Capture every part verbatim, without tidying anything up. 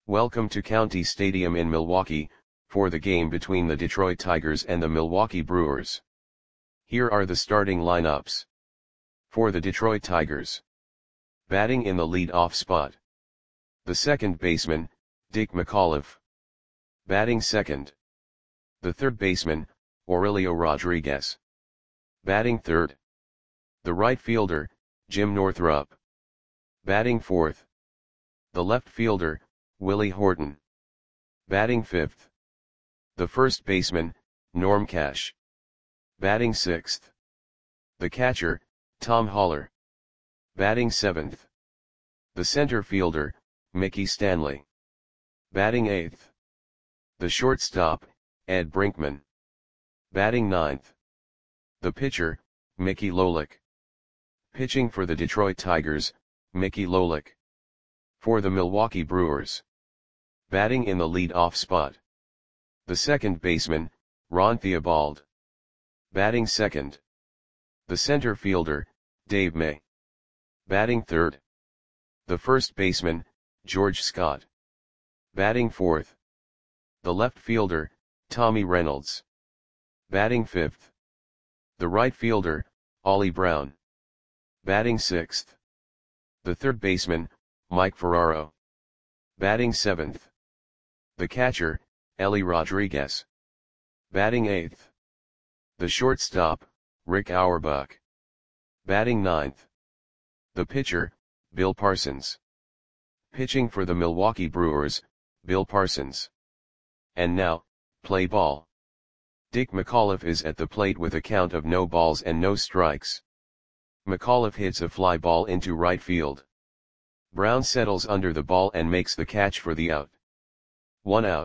Welcome to County Stadium in Milwaukee, for the game between the Detroit Tigers and the Milwaukee Brewers. Here are the starting lineups. For the Detroit Tigers. Batting in the lead-off spot. The second baseman, Dick McAuliffe. Batting second. The third baseman, Aurelio Rodriguez. Batting third. The right fielder, Jim Northrup. Batting fourth. The left fielder, Willie Horton. Batting fifth. The first baseman, Norm Cash. Batting sixth. The catcher, Tom Haller. Batting seventh. The center fielder, Mickey Stanley. Batting eighth. The shortstop, Ed Brinkman. Batting ninth. The pitcher, Mickey Lolich. Pitching for the Detroit Tigers, Mickey Lolich. For the Milwaukee Brewers. Batting in the lead-off spot. The second baseman, Ron Theobald. Batting second. The center fielder, Dave May. Batting third. The first baseman, George Scott. Batting fourth. The left fielder, Tommy Reynolds. Batting fifth. The right fielder, Ollie Brown. Batting sixth. The third baseman, Mike Ferraro. Batting seventh. The catcher, Ellie Rodriguez. Batting eighth. The shortstop, Rick Auerbach. Batting ninth. The pitcher, Bill Parsons. Pitching for the Milwaukee Brewers, Bill Parsons. And now, play ball. Dick McAuliffe is at the plate with a count of no balls and no strikes. McAuliffe hits a fly ball into right field. Brown settles under the ball and makes the catch for the out. One out.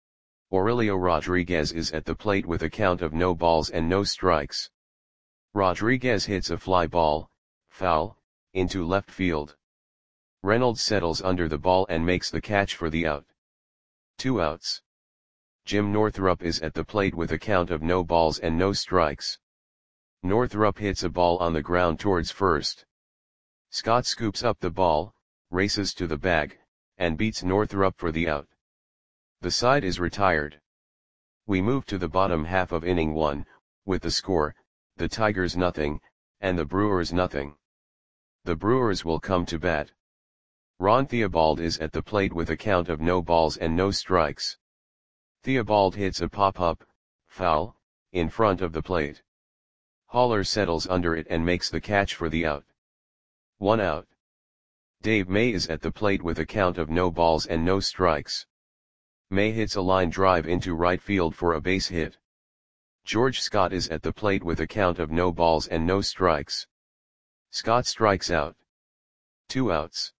Aurelio Rodriguez is at the plate with a count of no balls and no strikes. Rodriguez hits a fly ball, foul, into left field. Reynolds settles under the ball and makes the catch for the out. Two outs. Jim Northrup is at the plate with a count of no balls and no strikes. Northrup hits a ball on the ground towards first. Scott scoops up the ball, races to the bag, and beats Northrup for the out. The side is retired. We move to the bottom half of inning one, with the score, the Tigers nothing, and the Brewers nothing. The Brewers will come to bat. Ron Theobald is at the plate with a count of no balls and no strikes. Theobald hits a pop-up, foul, in front of the plate. Haller settles under it and makes the catch for the out. One out. Dave May is at the plate with a count of no balls and no strikes. May hits a line drive into right field for a base hit. George Scott is at the plate with a count of no balls and no strikes. Scott strikes out. Two outs.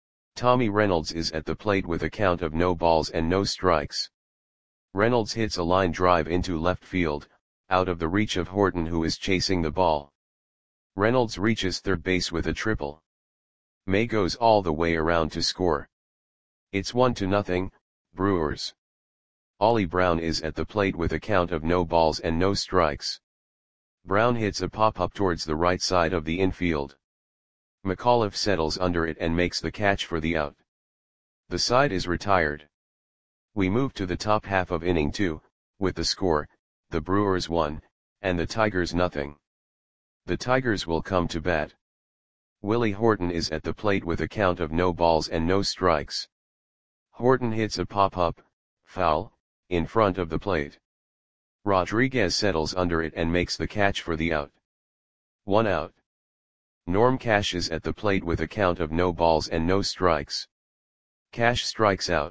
Tommy Reynolds is at the plate with a count of no balls and no strikes. Reynolds hits a line drive into left field, out of the reach of Horton, who is chasing the ball. Reynolds reaches third base with a triple. May goes all the way around to score. It's one to nothing, Brewers. Ollie Brown is at the plate with a count of no balls and no strikes. Brown hits a pop-up towards the right side of the infield. McAuliffe settles under it and makes the catch for the out. The side is retired. We move to the top half of inning two, with the score, the Brewers one, and the Tigers nothing. The Tigers will come to bat. Willie Horton is at the plate with a count of no balls and no strikes. Horton hits a pop-up, foul, in front of the plate. Rodriguez settles under it and makes the catch for the out. One out. Norm Cash is at the plate with a count of no balls and no strikes. Cash strikes out.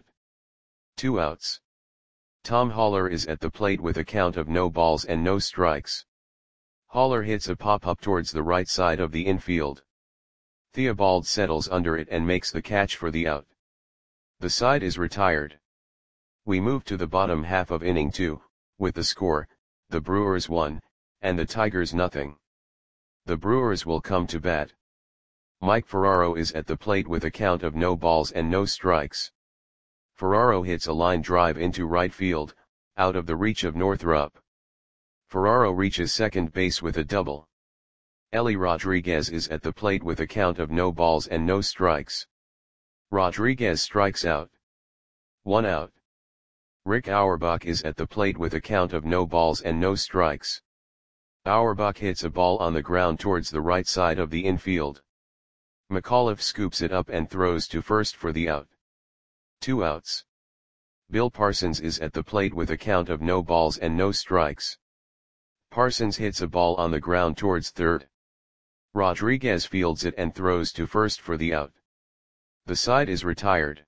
Two outs. Tom Haller is at the plate with a count of no balls and no strikes. Haller hits a pop-up towards the right side of the infield. Theobald settles under it and makes the catch for the out. The side is retired. We move to the bottom half of inning two, with the score, the Brewers one, and the Tigers nothing. The Brewers will come to bat. Mike Ferraro is at the plate with a count of no balls and no strikes. Ferraro hits a line drive into right field, out of the reach of Northrup. Ferraro reaches second base with a double. Ellie Rodriguez is at the plate with a count of no balls and no strikes. Rodriguez strikes out. One out. Rick Auerbach is at the plate with a count of no balls and no strikes. Auerbach hits a ball on the ground towards the right side of the infield. McAuliffe scoops it up and throws to first for the out. Two outs. Bill Parsons is at the plate with a count of no balls and no strikes. Parsons hits a ball on the ground towards third. Rodriguez fields it and throws to first for the out. The side is retired.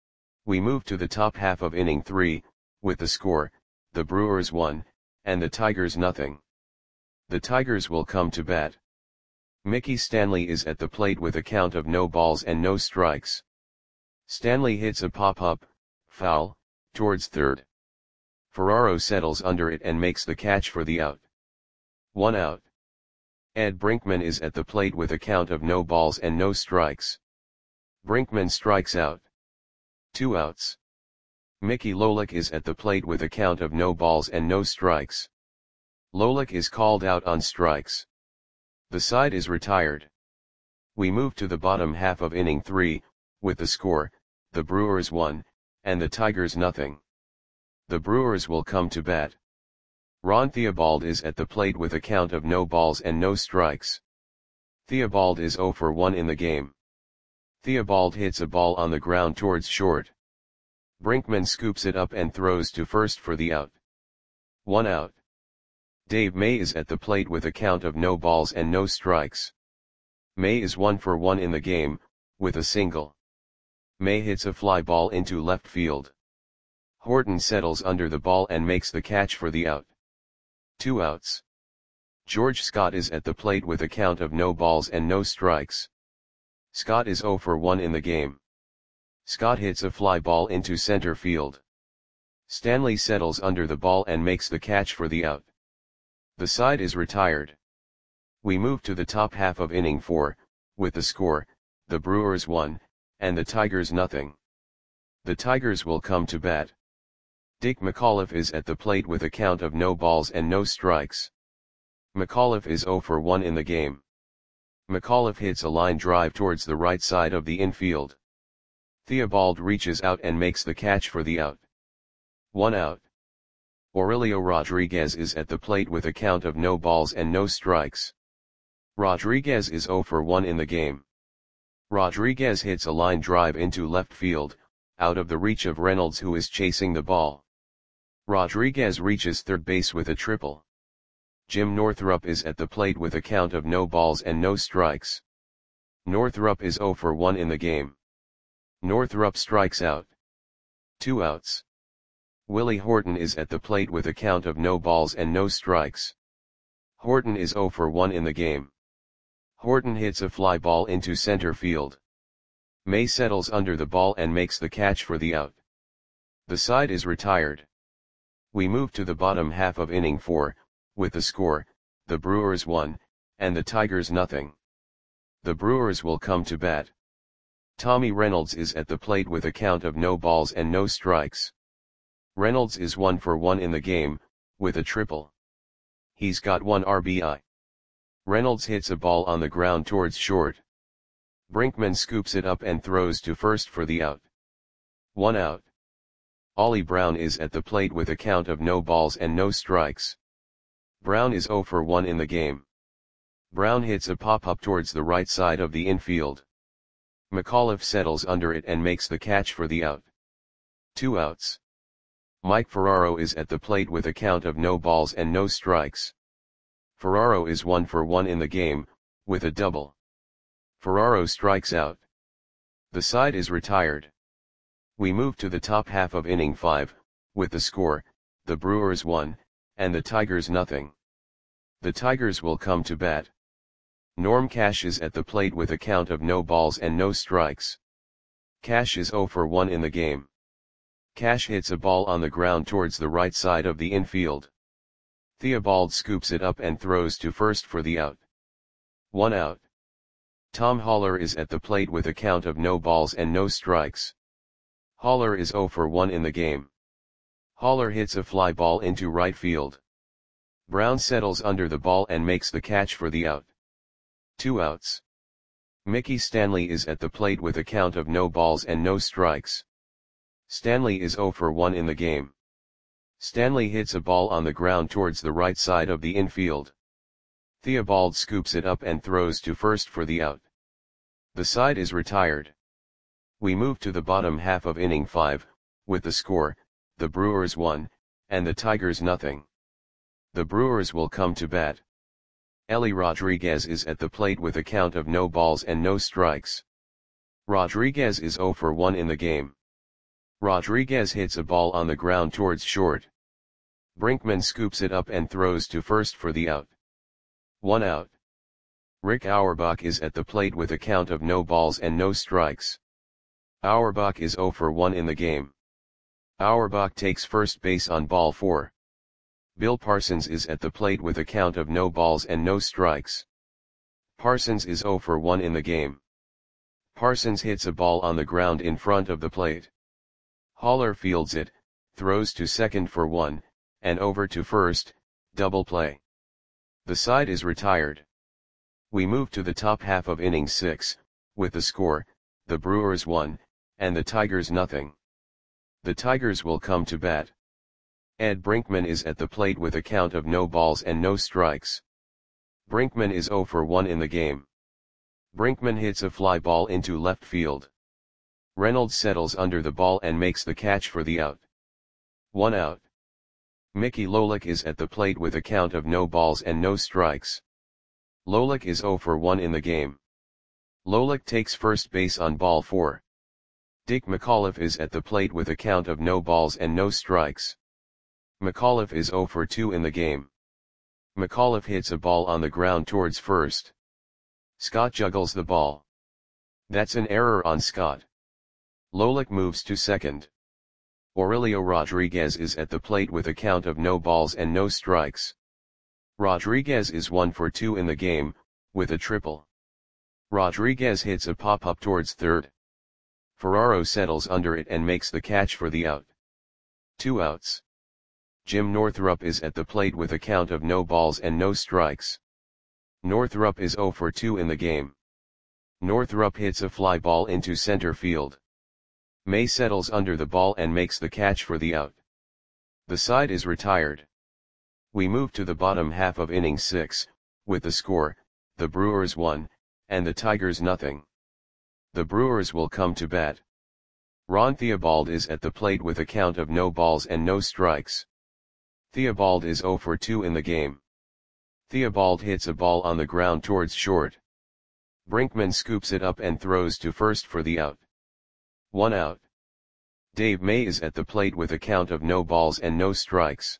We move to the top half of inning three, with the score, the Brewers one, and the Tigers nothing. The Tigers will come to bat. Mickey Stanley is at the plate with a count of no balls and no strikes. Stanley hits a pop-up, foul, towards third. Ferraro settles under it and makes the catch for the out. One out. Ed Brinkman is at the plate with a count of no balls and no strikes. Brinkman strikes out. Two outs. Mickey Lolich is at the plate with a count of no balls and no strikes. Lolich is called out on strikes. The side is retired. We move to the bottom half of inning three, with the score, the Brewers one, and the Tigers nothing. The Brewers will come to bat. Ron Theobald is at the plate with a count of no balls and no strikes. Theobald is oh for one in the game. Theobald hits a ball on the ground towards short. Brinkman scoops it up and throws to first for the out. One out. Dave May is at the plate with a count of no balls and no strikes. May is one for one in the game, with a single. May hits a fly ball into left field. Horton settles under the ball and makes the catch for the out. Two outs. George Scott is at the plate with a count of no balls and no strikes. Scott is oh for one in the game. Scott hits a fly ball into center field. Stanley settles under the ball and makes the catch for the out. The side is retired. We move to the top half of inning four, with the score, the Brewers one, and the Tigers nothing. The Tigers will come to bat. Dick McAuliffe is at the plate with a count of no balls and no strikes. McAuliffe is oh for one in the game. McAuliffe hits a line drive towards the right side of the infield. Theobald reaches out and makes the catch for the out. One out. Aurelio Rodriguez is at the plate with a count of no balls and no strikes. Rodriguez is oh for one in the game. Rodriguez hits a line drive into left field, out of the reach of Reynolds who is chasing the ball. Rodriguez reaches third base with a triple. Jim Northrup is at the plate with a count of no balls and no strikes. Northrup is oh for one in the game. Northrup strikes out. Two outs. Willie Horton is at the plate with a count of no balls and no strikes. Horton is oh for one in the game. Horton hits a fly ball into center field. May settles under the ball and makes the catch for the out. The side is retired. We move to the bottom half of inning four, with the score, the Brewers one, and the Tigers nothing. The Brewers will come to bat. Tommy Reynolds is at the plate with a count of no balls and no strikes. Reynolds is one for one in the game, with a triple. He's got one R B I. Reynolds hits a ball on the ground towards short. Brinkman scoops it up and throws to first for the out. One out. Ollie Brown is at the plate with a count of no balls and no strikes. Brown is oh for one in the game. Brown hits a pop-up towards the right side of the infield. McAuliffe settles under it and makes the catch for the out. Two outs. Mike Ferraro is at the plate with a count of no balls and no strikes. Ferraro is one for one in the game, with a double. Ferraro strikes out. The side is retired. We move to the top half of inning five, with the score, the Brewers one, and the Tigers nothing. The Tigers will come to bat. Norm Cash is at the plate with a count of no balls and no strikes. Cash is oh for one in the game. Cash hits a ball on the ground towards the right side of the infield. Theobald scoops it up and throws to first for the out. One out. Tom Haller is at the plate with a count of no balls and no strikes. Haller is oh for one in the game. Haller hits a fly ball into right field. Brown settles under the ball and makes the catch for the out. Two outs. Mickey Stanley is at the plate with a count of no balls and no strikes. Stanley is zero for one in the game. Stanley hits a ball on the ground towards the right side of the infield. Theobald scoops it up and throws to first for the out. The side is retired. We move to the bottom half of inning five, with the score, the Brewers one, and the Tigers nothing. The Brewers will come to bat. Ellie Rodriguez is at the plate with a count of no balls and no strikes. Rodriguez is zero for one in the game. Rodriguez hits a ball on the ground towards short. Brinkman scoops it up and throws to first for the out. One out. Rick Auerbach is at the plate with a count of no balls and no strikes. Auerbach is zero for one in the game. Auerbach takes first base on ball four. Bill Parsons is at the plate with a count of no balls and no strikes. Parsons is zero for one in the game. Parsons hits a ball on the ground in front of the plate. Haller fields it, throws to second for one, and over to first, double play. The side is retired. We move to the top half of inning six, with the score, the Brewers one, and the Tigers nothing. The Tigers will come to bat. Ed Brinkman is at the plate with a count of no balls and no strikes. Brinkman is zero for one in the game. Brinkman hits a fly ball into left field. Reynolds settles under the ball and makes the catch for the out. One out. Mickey Lolich is at the plate with a count of no balls and no strikes. Lolich is zero for one in the game. Lolich takes first base on ball four. Dick McAuliffe is at the plate with a count of no balls and no strikes. McAuliffe is zero for two in the game. McAuliffe hits a ball on the ground towards first. Scott juggles the ball. That's an error on Scott. Lolich moves to second. Aurelio Rodriguez is at the plate with a count of no balls and no strikes. Rodriguez is one for two in the game, with a triple. Rodriguez hits a pop-up towards third. Ferraro settles under it and makes the catch for the out. Two outs. Jim Northrup is at the plate with a count of no balls and no strikes. Northrup is zero for two in the game. Northrup hits a fly ball into center field. May settles under the ball and makes the catch for the out. The side is retired. We move to the bottom half of inning six, with the score, the Brewers one, and the Tigers nothing. The Brewers will come to bat. Ron Theobald is at the plate with a count of no balls and no strikes. Theobald is zero for two in the game. Theobald hits a ball on the ground towards short. Brinkman scoops it up and throws to first for the out. One out. Dave May is at the plate with a count of no balls and no strikes.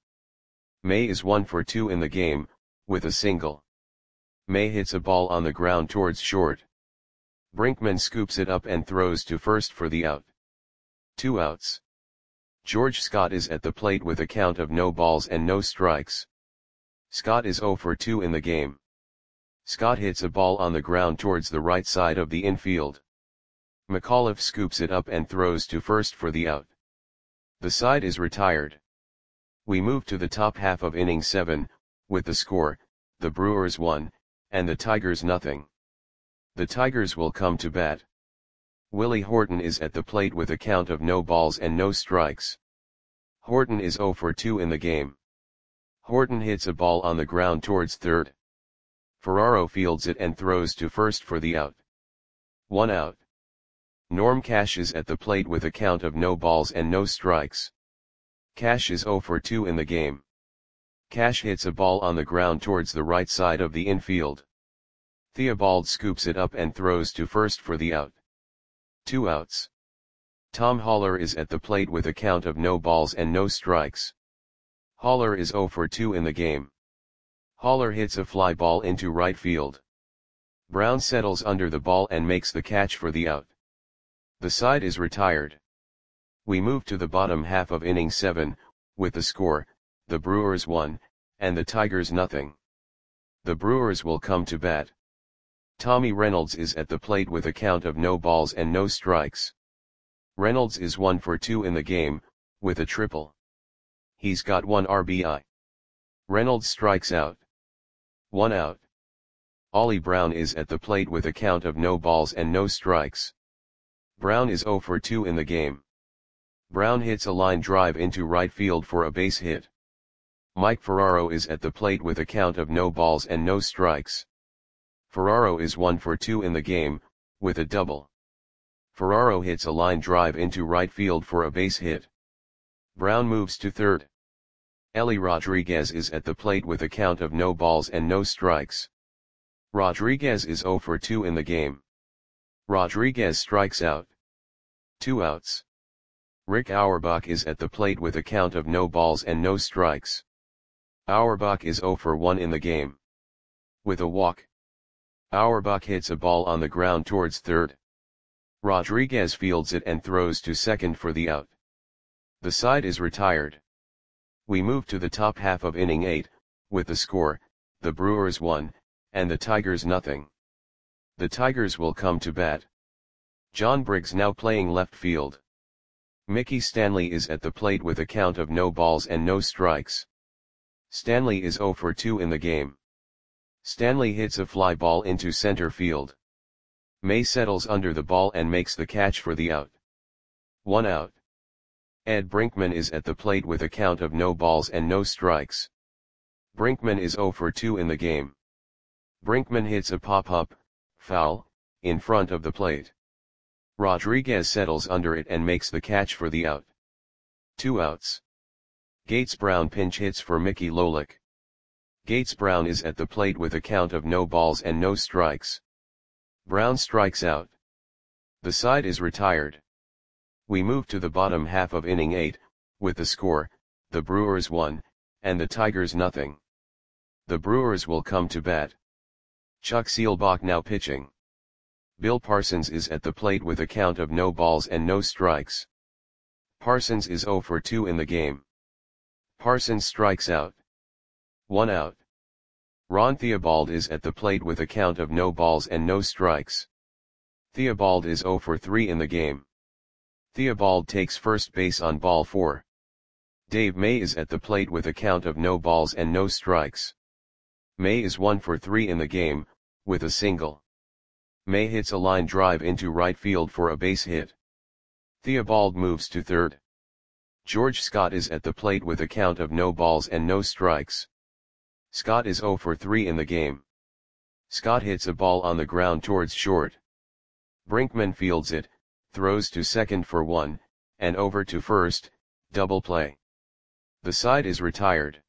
May is one for two in the game, with a single. May hits a ball on the ground towards short. Brinkman scoops it up and throws to first for the out. Two outs. George Scott is at the plate with a count of no balls and no strikes. Scott is zero for two in the game. Scott hits a ball on the ground towards the right side of the infield. McAuliffe scoops it up and throws to first for the out. The side is retired. We move to the top half of inning seven, with the score, the Brewers one, and the Tigers nothing. The Tigers will come to bat. Willie Horton is at the plate with a count of no balls and no strikes. Horton is zero for two in the game. Horton hits a ball on the ground towards third. Ferraro fields it and throws to first for the out. One out. Norm Cash is at the plate with a count of no balls and no strikes. Cash is zero for two in the game. Cash hits a ball on the ground towards the right side of the infield. Theobald scoops it up and throws to first for the out. Two outs. Tom Haller is at the plate with a count of no balls and no strikes. Haller is zero for two in the game. Haller hits a fly ball into right field. Brown settles under the ball and makes the catch for the out. The side is retired. We move to the bottom half of inning seven, with the score, the Brewers one, and the Tigers nothing. The Brewers will come to bat. Tommy Reynolds is at the plate with a count of no balls and no strikes. Reynolds is one for two in the game, with a triple. He's got one R B I. Reynolds strikes out. One out. Ollie Brown is at the plate with a count of no balls and no strikes. Brown is zero for two in the game. Brown hits a line drive into right field for a base hit. Mike Ferraro is at the plate with a count of no balls and no strikes. Ferraro is one for two in the game, with a double. Ferraro hits a line drive into right field for a base hit. Brown moves to third. Ellie Rodriguez is at the plate with a count of no balls and no strikes. Rodriguez is zero for two in the game. Rodriguez strikes out. Two outs. Rick Auerbach is at the plate with a count of no balls and no strikes. Auerbach is zero for one in the game. With a walk. Auerbach hits a ball on the ground towards third. Rodriguez fields it and throws to second for the out. The side is retired. We move to the top half of inning eight, with the score, the Brewers one, and the Tigers nothing. The Tigers will come to bat. John Briggs now playing left field. Mickey Stanley is at the plate with a count of no balls and no strikes. Stanley is zero for two in the game. Stanley hits a fly ball into center field. May settles under the ball and makes the catch for the out. One out. Ed Brinkman is at the plate with a count of no balls and no strikes. Brinkman is zero for two in the game. Brinkman hits a pop-up, foul, in front of the plate. Rodriguez settles under it and makes the catch for the out. Two outs. Gates Brown pinch hits for Mickey Lolich. Gates Brown is at the plate with a count of no balls and no strikes. Brown strikes out. The side is retired. We move to the bottom half of inning eight, with the score, the Brewers one, and the Tigers nothing. The Brewers will come to bat. Chuck Seelbach now pitching. Bill Parsons is at the plate with a count of no balls and no strikes. Parsons is zero for two in the game. Parsons strikes out. One out. Ron Theobald is at the plate with a count of no balls and no strikes. Theobald is zero for three in the game. Theobald takes first base on ball four. Dave May is at the plate with a count of no balls and no strikes. May is one for three in the game, with a single. May hits a line drive into right field for a base hit. Theobald moves to third. George Scott is at the plate with a count of no balls and no strikes. Scott is zero for three in the game. Scott hits a ball on the ground towards short. Brinkman fields it, throws to second for one, and over to first, double play. The side is retired.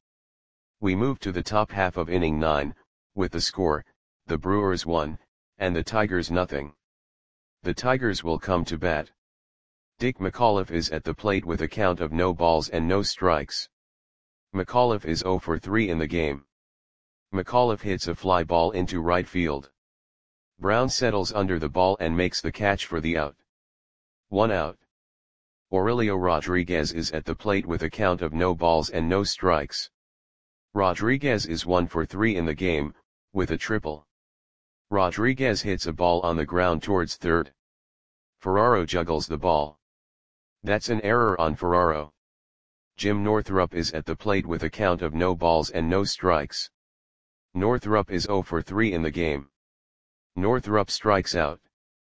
We move to the top half of inning nine, with the score, the Brewers one, and the Tigers nothing. The Tigers will come to bat. Dick McAuliffe is at the plate with a count of no balls and no strikes. McAuliffe is zero for three in the game. McAuliffe hits a fly ball into right field. Brown settles under the ball and makes the catch for the out. One out. Aurelio Rodriguez is at the plate with a count of no balls and no strikes. Rodriguez is one for three in the game, with a triple. Rodriguez hits a ball on the ground towards third. Ferraro juggles the ball. That's an error on Ferraro. Jim Northrup is at the plate with a count of no balls and no strikes. Northrup is zero for three in the game. Northrup strikes out.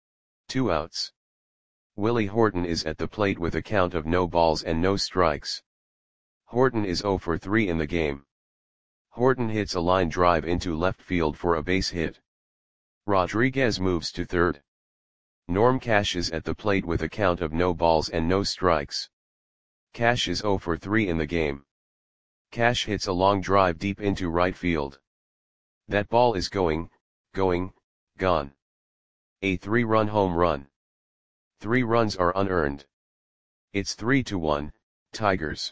Two outs. Willie Horton is at the plate with a count of no balls and no strikes. Horton is zero for three in the game. Horton hits a line drive into left field for a base hit. Rodriguez moves to third. Norm Cash is at the plate with a count of no balls and no strikes. Cash is zero for three in the game. Cash hits a long drive deep into right field. That ball is going, going, gone. A three-run home run. Three runs are unearned. It's three to one, Tigers.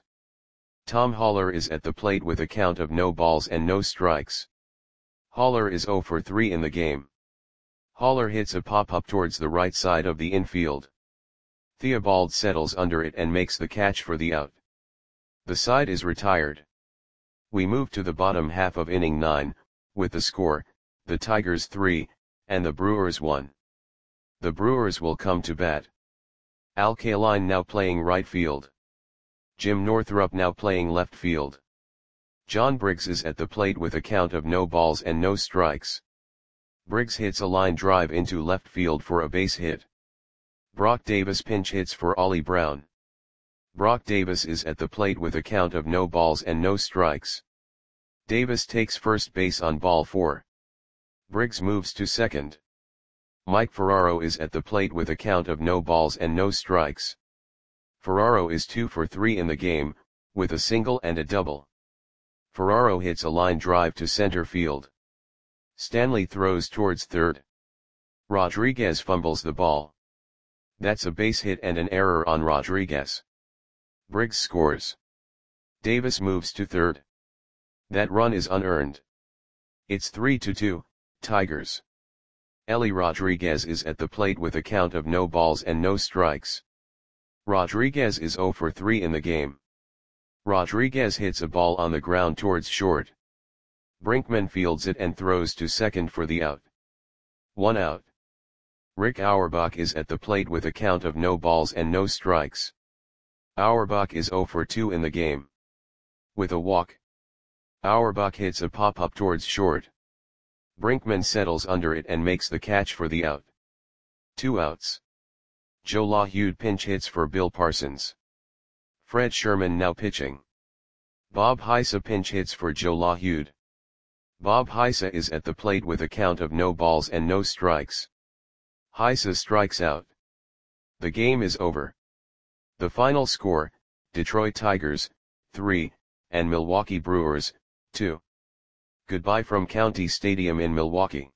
Tom Haller is at the plate with a count of no balls and no strikes. Haller is zero for three in the game. Haller hits a pop-up towards the right side of the infield. Theobald settles under it and makes the catch for the out. The side is retired. We move to the bottom half of inning nine, with the score, the Tigers three, and the Brewers one. The Brewers will come to bat. Al Kaline now playing right field. Jim Northrup now playing left field. John Briggs is at the plate with a count of no balls and no strikes. Briggs hits a line drive into left field for a base hit. Brock Davis pinch hits for Ollie Brown. Brock Davis is at the plate with a count of no balls and no strikes. Davis takes first base on ball four. Briggs moves to second. Mike Ferraro is at the plate with a count of no balls and no strikes. Ferraro is two for three in the game, with a single and a double. Ferraro hits a line drive to center field. Stanley throws towards third. Rodriguez fumbles the ball. That's a base hit and an error on Rodriguez. Briggs scores. Davis moves to third. That run is unearned. It's three to two, Tigers. Ellie Rodriguez is at the plate with a count of no balls and no strikes. Rodriguez is zero for three in the game. Rodriguez hits a ball on the ground towards short. Brinkman fields it and throws to second for the out. One out. Rick Auerbach is at the plate with a count of no balls and no strikes. Auerbach is zero for two in the game. With a walk, Auerbach hits a pop-up towards short. Brinkman settles under it and makes the catch for the out. Two outs. Joe LaHude pinch hits for Bill Parsons. Fred Sherman now pitching. Bob Heisa pinch hits for Joe LaHude. Bob Heisa is at the plate with a count of no balls and no strikes. Heisa strikes out. The game is over. The final score, Detroit Tigers, three, and Milwaukee Brewers, two. Goodbye from County Stadium in Milwaukee.